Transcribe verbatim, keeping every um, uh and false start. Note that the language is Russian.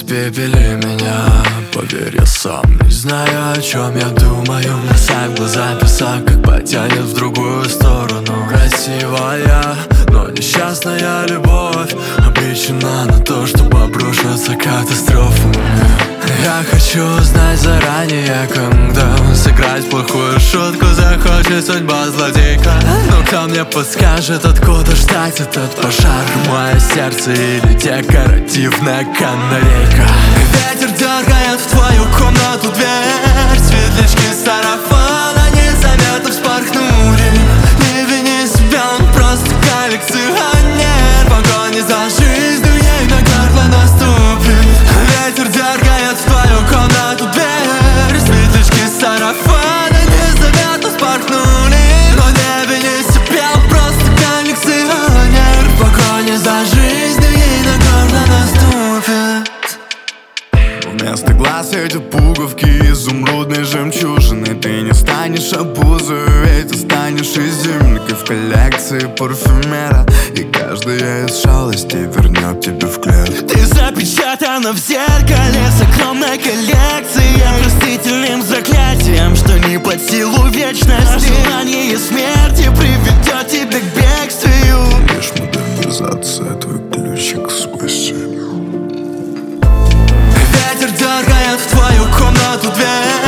испепели меня. Поверь, я сам не знаю, о чем я думаю. Бросай в глаза песок, как потянет в другую сторону. Красивая, но несчастная любовь обречена на то, чтобы обрушиться катастрофу. Я хочу знать заранее, когда сыграть плохую шутку захочет судьба злодейка. Но кто мне подскажет, откуда ждать этот пожар? Мое сердце или декоративная канарейка? Ветер дергает в твою комнату дверь. Светлячки сарафана незаметно вспорхнули. Не вини себя, он просто коллекционер. В погоне за жизнью ей на горло наступит. Ветер дергает в твою комнату дверь. Светлячки сарафана незаметно вспорхнули. Но не вини себя, он просто коллекционер. В погоне за жизнью ей на горло наступит. Вместо глаз эти пуговки изумрудной жемчужины. Ты не станешь обузой, ведь ты станешь изюминкой в коллекции парфюмера. И каждая из шалостей вернет тебя в клетку. Ты запечатана в зеркале с огромной коллекцией, простительным заклятием, что не под силу вечности. Желание смерти приведет тебя к бегству. Лишь модернизация, твой ключик к спасению. Ветер дергает в твою комнату дверь.